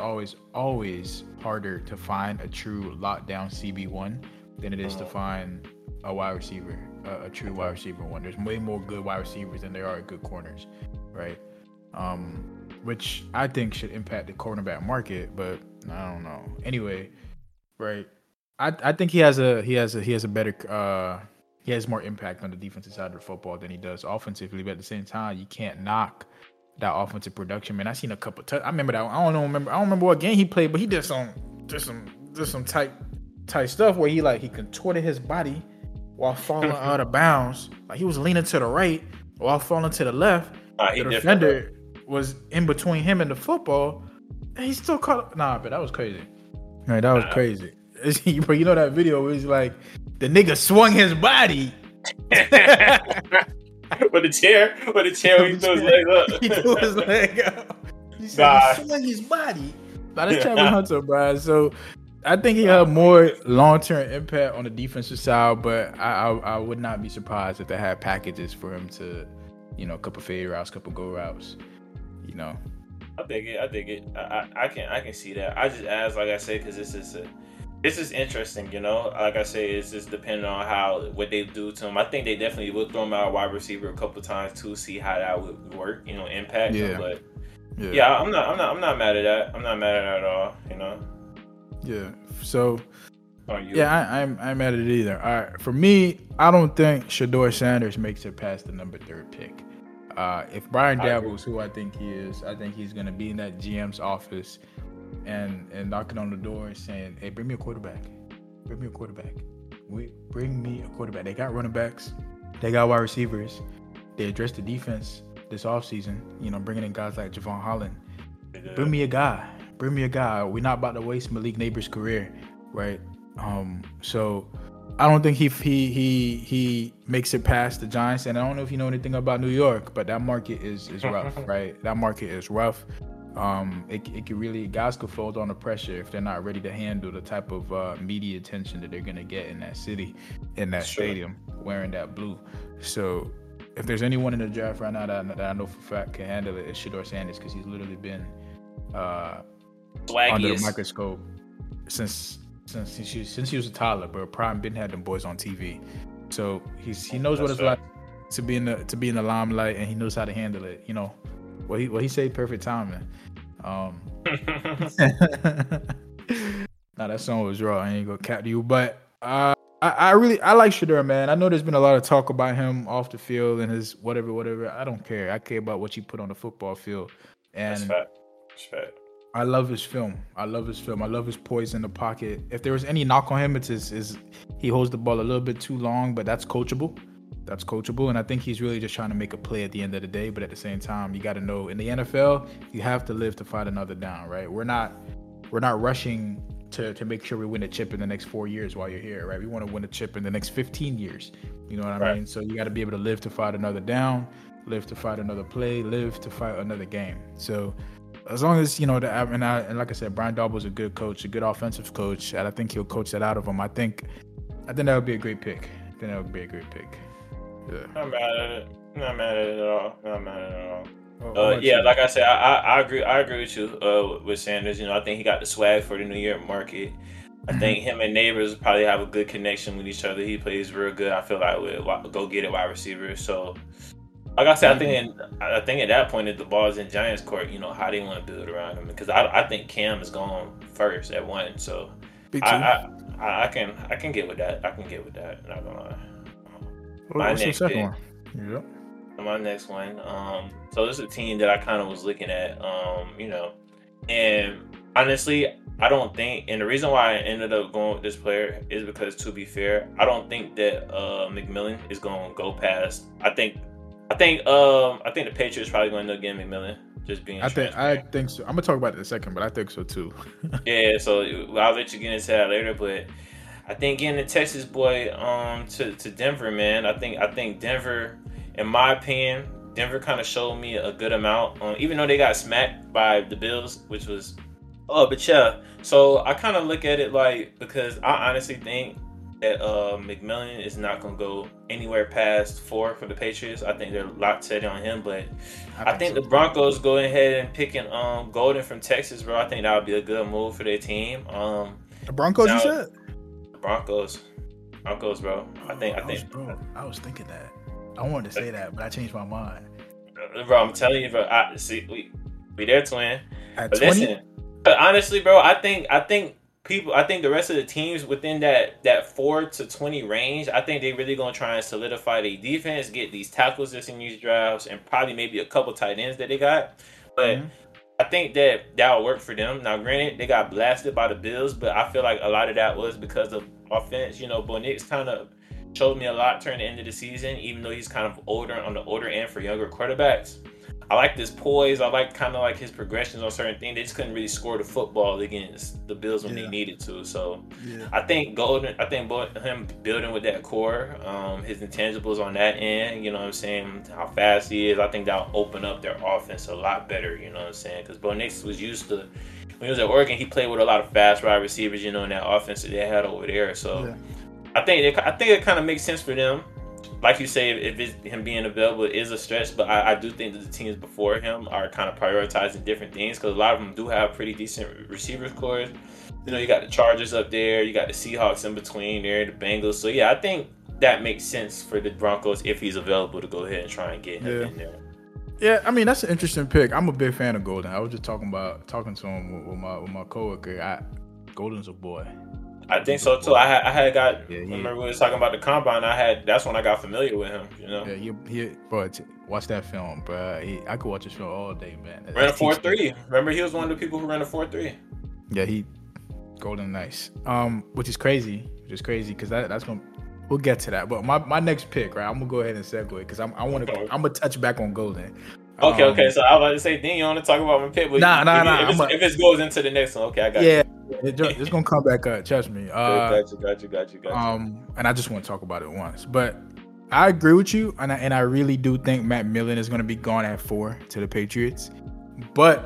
harder to find a true lockdown CB1 than it is to find a wide receiver, a true wide receiver one. There's way more good wide receivers than there are good corners, right? which I think should impact the cornerback market, but I don't know. Anyway, right? I think he has a better he has more impact on the defensive side of the football than he does offensively. But at the same time, you can't knock that offensive production. Man, I seen a couple. I remember that. I don't remember what game he played, but he did some tight stuff where he contorted his body while falling out of bounds. Like he was leaning to the right while falling to the left. The defender was in between him and the football, and he still caught. But that was crazy. Right, that was crazy. But you know that video where he's like, the nigga swung his body. with the chair, when he threw his leg up. He threw his leg up. He said he swung his body. Now that's Travis Hunter, bro. So I think he had more long-term impact on the defensive side, but I would not be surprised if they had packages for him to, a couple fade routes, couple go routes, I dig it. I can see that. I just asked, like I said, because this is interesting, Like I say, it's just depending on what they do to him. I think they definitely will throw him out a wide receiver a couple times to see how that would work, impact him. But I'm not mad at that. I'm not mad at that at all, Yeah. So. I'm mad at it either. All right. For me, I don't think Shedeur Sanders makes it past the number 3 pick. If Brian Daboll is who I think he is, I think he's going to be in that GM's office and knocking on the door and saying, hey, bring me a quarterback. Bring me a quarterback. They got running backs. They got wide receivers. They addressed the defense this offseason, bringing in guys like Javon Holland. Bring me a guy. We're not about to waste Malik Neighbors' career, right? So I don't think he makes it past the Giants, and I don't know if you know anything about New York, but that market is rough, right? That market is rough. It can really, guys could fold under pressure if they're not ready to handle the type of media attention that they're gonna get in that city, in that stadium, wearing that blue. So if there's anyone in the draft right now that I know for a fact can handle it, it's Shedeur Sanders, because he's literally been under the microscope since he was a toddler, bro. Prime Ben had them boys on TV, so he knows what it's like to be in the limelight, and he knows how to handle it. What he said, perfect timing. Now that song was raw. I ain't gonna cap to you, but I like Shedeur, man. I know there's been a lot of talk about him off the field and his whatever. I don't care. I care about what you put on the football field, and that's fact. I love his film. I love his poise in the pocket. If there was any knock on him, it's his he holds the ball a little bit too long, but that's coachable. And I think he's really just trying to make a play at the end of the day. But at the same time, you got to know, in the NFL, you have to live to fight another down, right? We're not rushing to make sure we win a chip in the next 4 years while you're here, right? We want to win a chip in the next 15 years. You know what I mean? So you got to be able to live to fight another down, live to fight another play, live to fight another game. So as long as, and like I said, Brian Daboll's a good coach, a good offensive coach, and I think he'll coach that out of him. I think that would be a great pick. Yeah. Not mad at it. Not mad at it at all. Like I said, I agree with you with Sanders. I think he got the swag for the New York market. I think him and Neighbors probably have a good connection with each other. He plays real good, I feel like, with go-get-it wide receivers. So, like I said, I think at that point, if the ball's in Giants' court, how they want to build around him. Because I think Cam is going first at 1. So I can get with that. Not gonna lie. My next one. Yep. My next one. So this is a team that I kind of was looking at. And honestly, I don't think, and the reason why I ended up going with this player is because, to be fair, I don't think that McMillan is going to go past. I think the Patriots probably going to end up getting McMillan. Just being I think so. I'm gonna talk about it in a second, but I think so too. Yeah, so I'll let you get into that later, but I think getting the Texas boy to Denver, man. I think Denver, in my opinion, kind of showed me a good amount. Even though they got smacked by the Bills, which was but yeah. So I kind of look at it like, because I honestly think that McMillan is not going to go anywhere past 4 for the Patriots. I think they're a lot set on him, but I think the Broncos go ahead and picking Golden from Texas, bro. I think that would be a good move for their team. The Broncos, you said? The Broncos, bro. I was thinking that. I wanted to say that, but I changed my mind. Bro, I'm telling you, bro. Be their twin. At But 20? listen, but honestly, bro, I think the rest of the teams within that 4 to 20 range, I think they really gonna try and solidify their defense, get these tackles that's in these drafts, and probably maybe a couple tight ends that they got. But I think that'll work for them. Now, granted, they got blasted by the Bills, but I feel like a lot of that was because of offense. You know, Bo Nix kind of showed me a lot during the end of the season, even though he's kind of on the older end for younger quarterbacks. I like this poise. I like kind of like his progressions on certain things. They just couldn't really score the football against the Bills when they needed to. So I think him building with that core, his intangibles on that end, you know what I'm saying, how fast he is, I think that'll open up their offense a lot better, you know what I'm saying? Because Bo Nix was used to, when he was at Oregon, he played with a lot of fast wide receivers, you know, in that offense that they had over there. So I think it kind of makes sense for them. Like you say, if it's him being available is a stretch, but I do think that the teams before him are kind of prioritizing different things because a lot of them do have pretty decent receivers cores. You know, you got the Chargers up there, you got the Seahawks in between there, the Bengals. So yeah, I think that makes sense for the Broncos if he's available to go ahead and try and get him in there. Yeah, I mean that's an interesting pick. I'm a big fan of Golden. I was just talking to him with my coworker. Golden's a boy. I think so too. I had got. Remember we was talking about the combine. That's when I got familiar with him. You know. Yeah, bro. Watch that film, bro. I could watch this film all day, man. Ran a 4.3. Remember, he was one of the people who ran a 4.3. Yeah, Golden nice. Which is crazy because that's gonna. We'll get to that. But my next pick, right? I'm gonna go ahead and segue because I'm gonna touch back on Golden. Okay. So I was about to say, then you want to talk about my pick? But nah. If it goes into the next one, okay, I got you. It's gonna come back up. Trust me. Got you. And I just want to talk about it once, but I agree with you, and I really do think Matt Millen is gonna be gone at 4 to the Patriots. But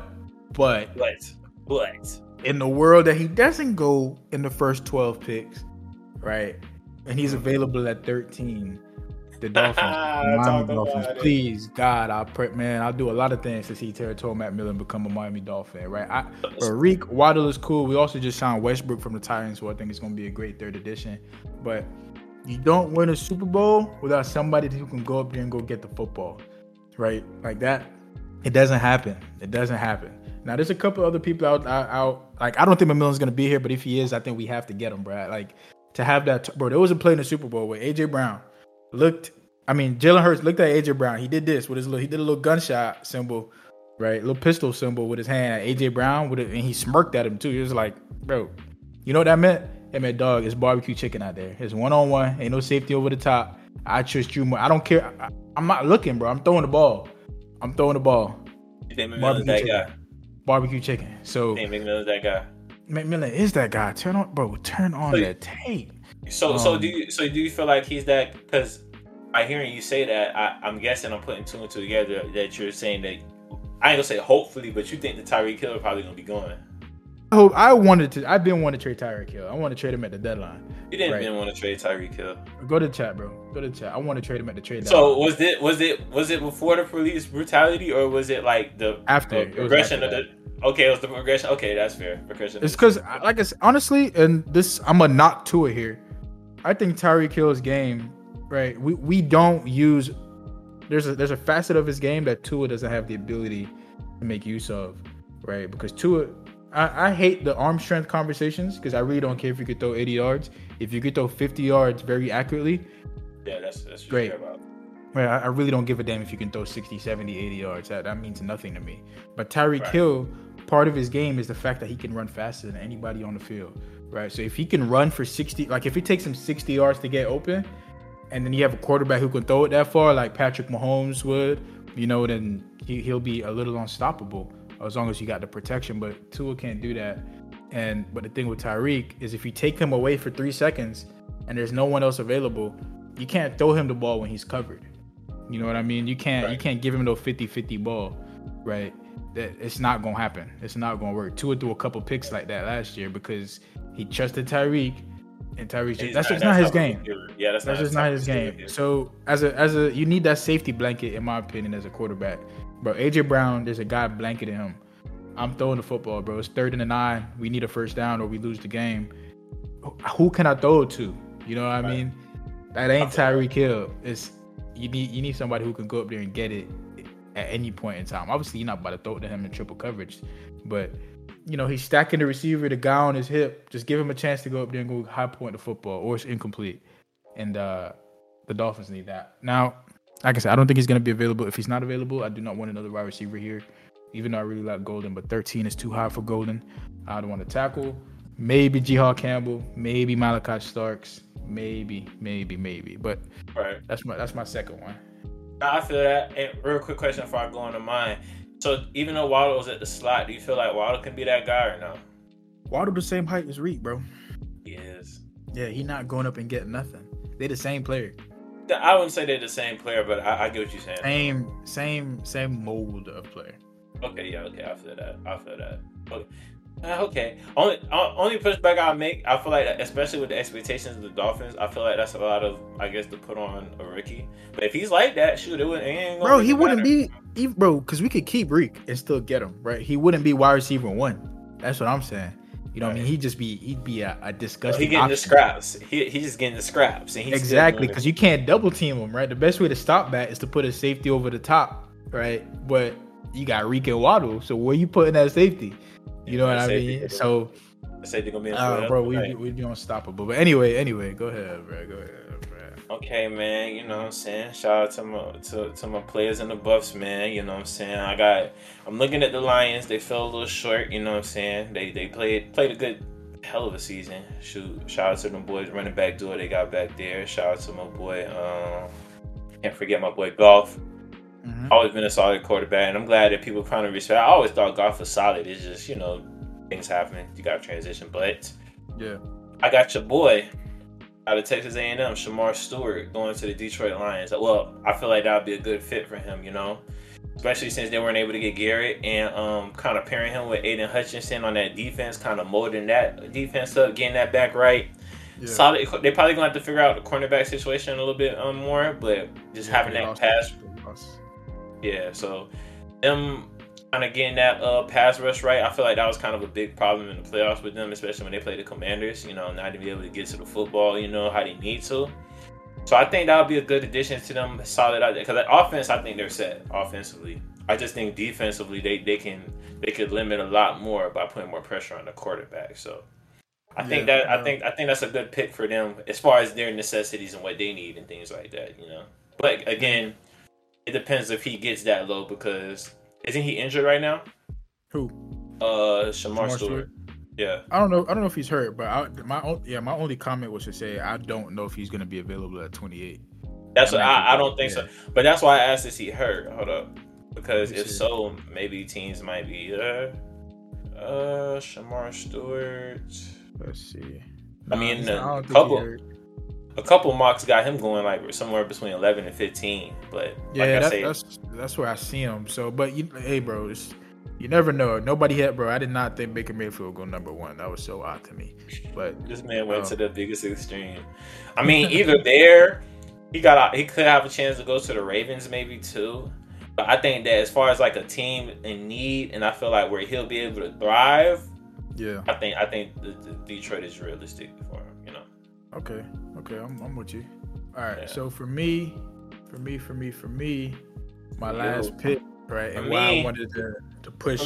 in the world that he doesn't go in the first 12 picks, right, and he's available at 13. The Miami Dolphins. Please, God, I pray, man. I'll do a lot of things to see Territorial Matt Millen become a Miami Dolphin, right? Reek Waddle is cool. We also just signed Westbrook from the Titans, so I think it's going to be a great third edition. But you don't win a Super Bowl without somebody who can go up there and go get the football, right? Like that. It doesn't happen. Now, there's a couple other people out. Like, I don't think Millen's going to be here, but if he is, I think we have to get him, bro. Like, to have that, bro. There was a play in the Super Bowl where A.J. Brown Jalen Hurts looked at A.J. Brown. He did this with he did a little gunshot symbol, right? A little pistol symbol with his hand at A.J. Brown, and he smirked at him too. He was like, bro, you know what that meant? It meant, dog, it's barbecue chicken out there. It's one-on-one. Ain't no safety over the top. I trust you more. I don't care. I'm not looking, bro. I'm throwing the ball. You think McMillan's that guy? Barbecue chicken. So, you think McMillan's that guy? McMillan is that guy. Turn on that tape. So do you feel like he's that? Because by hearing you say that, I'm guessing I'm putting two and two together that you're saying that I ain't gonna say hopefully, but you think the Tyreek Hill probably gonna be going. I've been wanting to trade Tyreek Hill. I want to trade him at the deadline. You didn't want to trade Tyreek Hill. Go to the chat, bro. I want to trade him at the trade deadline. So was it before the police brutality or was it like the progression of the? Okay, it was the progression. Okay, that's fair. Progression. It's because, honestly, and this, I'm a knock to it here. I think Tyreek Hill's game, right? We don't use. There's a facet of his game that Tua doesn't have the ability to make use of, right? Because Tua, I hate the arm strength conversations because I really don't care if you could throw 80 yards. If you could throw 50 yards very accurately, yeah, that's great. Care about. Right, I really don't give a damn if you can throw 60, 70, 80 yards. That means nothing to me. But Tyreek Hill, part of his game is the fact that he can run faster than anybody on the field, right? So if he can run for 60, like if it takes him 60 yards to get open, and then you have a quarterback who can throw it that far, like Patrick Mahomes would, then he'll be a little unstoppable as long as you got the protection. But Tua can't do that. But the thing with Tyreek is if you take him away for 3 seconds and there's no one else available, you can't throw him the ball when he's covered. You know what I mean? You can't give him no 50-50 ball, right? That it's not gonna happen. It's not gonna work. Tua threw a couple picks like that last year because he trusted Tyreek, and Tyreek that's just not his game. Yeah, that's just not his game. So as a you need that safety blanket in my opinion as a quarterback. Bro, AJ Brown, there's a guy blanketing him. I'm throwing the football, bro. It's 3rd and 9. We need a first down or we lose the game. Who can I throw it to? You know what I mean? That ain't Tyreek Hill. You need somebody who can go up there and get it at any point in time. Obviously, you're not about to throw it to him in triple coverage, but he's stacking the receiver, the guy on his hip. Just give him a chance to go up there and go high point the football, or it's incomplete. And the Dolphins need that. Now, like I said, I don't think he's going to be available. If he's not available, I do not want another wide receiver here, even though I really like Golden, but 13 is too high for Golden. I don't want to tackle. Maybe Jihad Campbell, maybe Malachi Starks, maybe. But right. That's my second one. I feel that. And real quick question before I go on to mine. So even though Waddle was at the slot, do you feel like Waddle can be that guy or no? Waddle the same height as Reed, bro. He is. Yeah, he not going up and getting nothing. They the same player. I wouldn't say they're the same player, but I get what you're saying. Same mold of player. Okay, yeah, okay, I feel that. Okay. Only pushback I make, I feel like, especially with the expectations of the Dolphins, I feel like that's a lot of, I guess, to put on a rookie. But if he's like that, shoot, it ain't bro. He wouldn't be, bro, because we could keep Reek and still get him, right? He wouldn't be wide receiver 1. That's what I'm saying. You know what I mean? He'd be a disgusting. He getting option. the scraps. He's just getting the scraps, and exactly, because you can't double team him, right? The best way to stop that is to put a safety over the top, right? But you got Reek and Waddle, so where you putting that safety? You know what I mean? So, safety gonna be bro, we unstoppable. But anyway, go ahead, bro. Okay, man. You know what I'm saying? Shout out to my players in the Buffs, man. You know what I'm saying? I'm looking at the Lions. They fell a little short. You know what I'm saying? They played a good, hell of a season. Shoot, shout out to them boys running back door they got back there. Shout out to my boy. Can't forget my boy Goff. Mm-hmm. Always been a solid quarterback, and I'm glad that people kind of respect. I always thought Goff was solid. It's just things happen. You got to transition, but yeah, I got your boy out of Texas A&M, Shamar Stewart, going to the Detroit Lions. Well, I feel like that would be a good fit for him, especially since they weren't able to get Garrett, and kind of pairing him with Aiden Hutchinson on that defense, kind of molding that defense up, getting that back right. Yeah. Solid. They probably gonna have to figure out the cornerback situation a little bit more, but just having that pass. Yeah, so them kind of getting that pass rush right, I feel like that was kind of a big problem in the playoffs with them, especially when they played the Commanders, not to be able to get to the football, how they need to. So I think that would be a good addition to them, solid out there. Because offense, I think they're set offensively. I just think defensively, they could limit a lot more by putting more pressure on the quarterback. So I think that's a good pick for them as far as their necessities and what they need and things like that, But again, it depends if he gets that low, because isn't he injured right now? Who? Shamar Stewart. Yeah. I don't know if he's hurt, but my only comment was to say I don't know if he's going to be available at 28. That's what I don't think so. But that's why I asked, is he hurt? Hold up, because if so, maybe teams might be Shamar Stewart. Let's see. I mean, a couple mocks got him going like somewhere between 11 and 15, but yeah, that's where I see him. So, but hey, bro, you never know. Nobody hit, bro. I did not think Baker Mayfield would go number 1. That was so odd to me. But this man went to the biggest extreme. I mean, either there, he could have a chance to go to the Ravens maybe too. But I think that as far as like a team in need, and I feel like where he'll be able to thrive, yeah, I think the Detroit is realistic for him. Okay, I'm with you. All right, yeah. So for me, my last pick, right, and why I wanted to push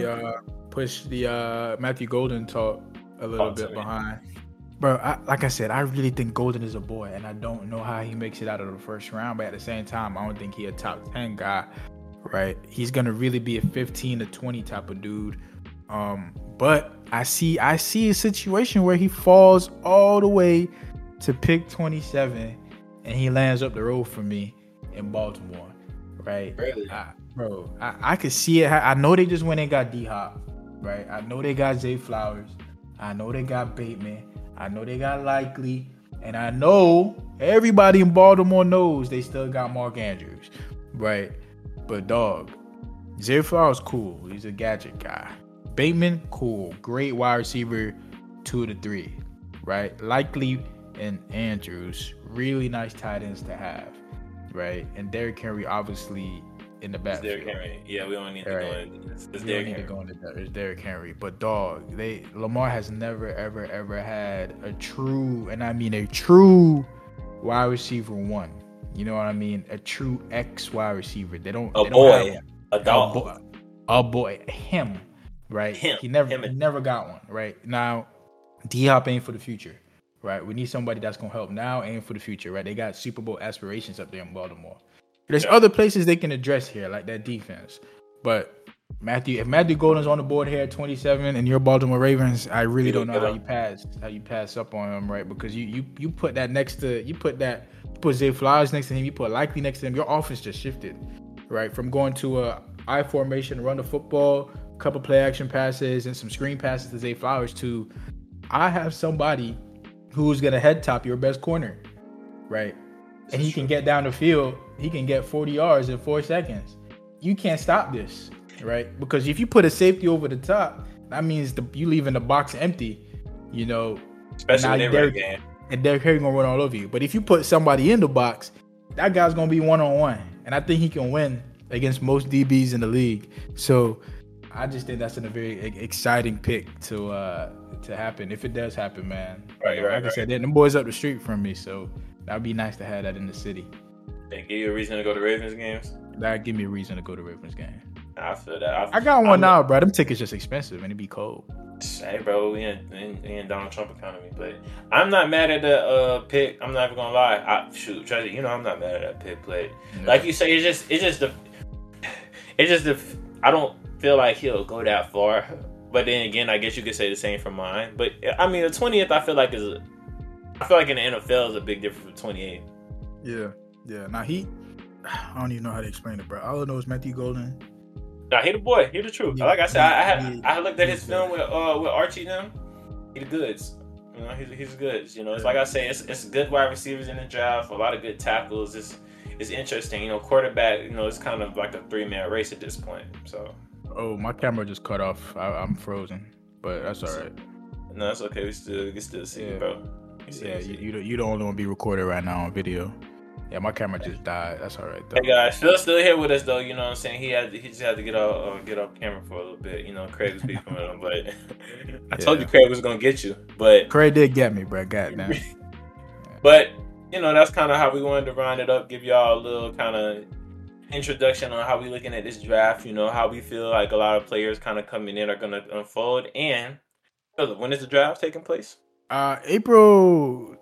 the Matthew Golden talk a little bit behind, bro. Like I said, I really think Golden is a boy, and I don't know how he makes it out of the first round. But at the same time, I don't think he's a top 10 guy, right? He's gonna really be a 15 to 20 type of dude. But I see a situation where he falls all the way to pick 27, and he lands up the road for me in Baltimore, right? Really? Bro, I could see it. I know they just went and got D-Hop, right? I know they got Zay Flowers. I know they got Bateman. I know they got Likely. And I know everybody in Baltimore knows they still got Mark Andrews, right? But dog, Zay Flowers, cool. He's a gadget guy. Bateman, cool. Great wide receiver 2 to 3, right? Likely and Andrews, really nice tight ends to have, right? And Derrick Henry, obviously, in the backfield. Derrick Henry. Yeah, we don't need to go into this. It's Derrick Henry. But dog, Lamar has never, ever had a true, and I mean a true wide receiver 1, You know what I mean? A true X wide receiver. They don't. A they boy, don't a dog, a boy, him. Right? He never got one. Right now, D-Hop ain't for the future. Right? We need somebody that's gonna help now and for the future. Right? They got Super Bowl aspirations up there in Baltimore. There's other places they can address here, like that defense. But if Matthew Golden's on the board here at 27 and you're Baltimore Ravens, I really don't know how you pass up on him, right? Because you put that you put Zay Flowers next to him, you put Likely next to him, your offense just shifted, right? From going to a I formation, run the football, a couple play action passes and some screen passes to Zay Flowers to I have somebody who's gonna head top your best corner, right? And he can get down the field. He can get 40 yards in 4 seconds. You can't stop this, right? Because if you put a safety over the top, that means you leaving the box empty, you know. Especially in their game. And Derrick Henry gonna run all over you. But if you put somebody in the box, that guy's gonna be one-on-one. And I think he can win against most DBs in the league. So I just think that's a very exciting pick to happen. If it does happen, man. Right. Like I said, them boys up the street from me, so that'd be nice to have that in the city. They give you a reason to go to Ravens games? That'd give me a reason to go to Ravens game. I feel that. I got one now, bro. Them tickets just expensive and it be cold. Hey, bro, we in Donald Trump economy, but I'm not mad at the pick. I'm not even gonna lie. I'm not mad at that pick, but like you say, it's just I don't feel like he'll go that far. But then again, I guess you could say the same for mine. But I mean, the 20th, I feel like in the NFL is a big difference from 28. Yeah. Now I don't even know how to explain it, bro. All I know is Matthew Golden. Nah, he the boy. He the truth. Like I said, I looked at his film with Archie now. He the goods. You know, he's the goods. You know, it's like I say, it's good wide receivers in the draft. A lot of good tackles. It's interesting. You know, quarterback. You know, it's kind of like a 3-man race at this point. So. Oh, my camera just cut off. I'm frozen, but that's all right. No, that's okay. We can still see you, bro. You the only one be recorded right now on video. Yeah, my camera just died. That's all right, though. Hey guys, Phil's still here with us though. You know what I'm saying? He just had to get off camera for a little bit. You know, Craig was beefing with him, but I told you Craig was gonna get you. But Craig did get me, bro. Goddamn. But you know, that's kind of how we wanted to round it up. Give y'all a little kind of introduction on how we looking at this draft. You know, how we feel like a lot of players kind of coming in are gonna unfold. And when is the draft taking place? April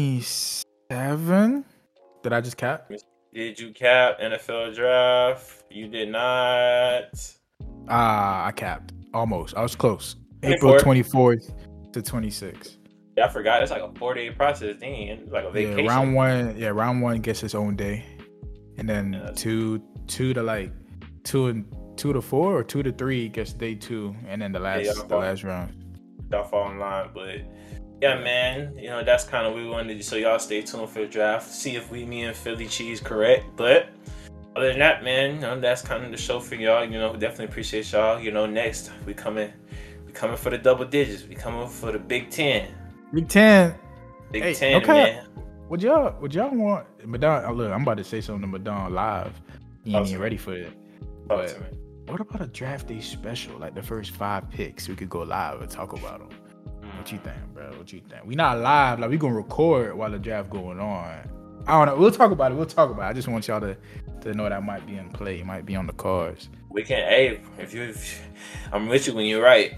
27. Did I just cap? Did you cap NFL draft? You did not. I capped. Almost. I was close. April 24th to 26th. Yeah, I forgot. It's like a 4-day process. Dang, it's like a vacation. Yeah, round one gets its own day. And then two to 4 or 2 to 3 gets day 2. And then the last round. Y'all fall in line, but yeah, man, you know, that's kind of what we wanted to do. So y'all stay tuned for the draft. See if me and Philly Cheese correct. But other than that, man, you know, that's kind of the show for y'all. You know, definitely appreciate y'all. You know, next we coming for the double digits. We coming for the Big Ten. Big Ten, okay. Man. Would y'all want Madon? Look, I'm about to say something to Madon live. He ain't even ready for it. But what about a draft day special? Like the first 5 picks, we could go live and talk about them. What you think, bro? What you think? We not live, like we gonna record while the draft going on. I don't know. We'll talk about it. I just want y'all to know that might be in play. It might be on the cards. We can. Hey, I'm with you when you're right.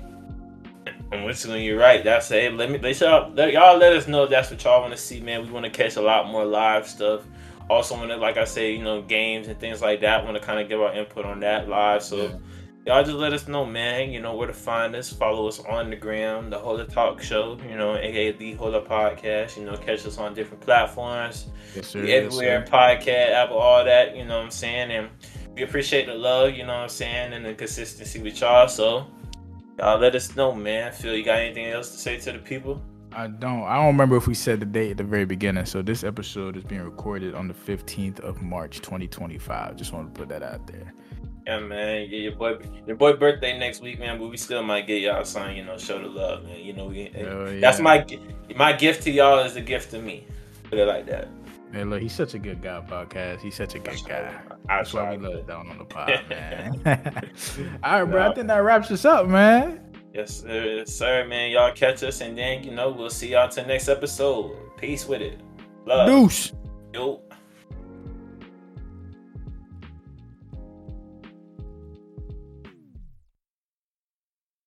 That's it. Y'all let us know if that's what y'all want to see, man. We want to catch a lot more live stuff. Also want to, like I say, you know, games and things like that. Want to kind of give our input on that live. So. Y'all just let us know, man. You know where to find us. Follow us on the gram, The Hola Talk Show, you know, aka The Hola Podcast. You know, catch us on different platforms. Yes, sir. Everywhere, podcast, Apple, all that, you know what I'm saying? And we appreciate the love, you know what I'm saying, and the consistency with y'all. So, y'all let us know, man. Phil, you got anything else to say to the people? I don't remember if we said the date at the very beginning. So, this episode is being recorded on the 15th of March, 2025. Just want to put that out there. Yeah, man. Yeah, your boy birthday next week, man. But we still might get y'all something, you know, show the love, man. You know, that's my gift to y'all is a gift to me. Put it like that. Hey, look, he's such a good guy, podcast. He's such a good guy. That's why we love it down on the pod, man. All right, bro. I think that wraps us up, man. Yes, sir, man. Y'all catch us, and then, you know, we'll see y'all till next episode. Peace with it. Love. Deuce. Yo.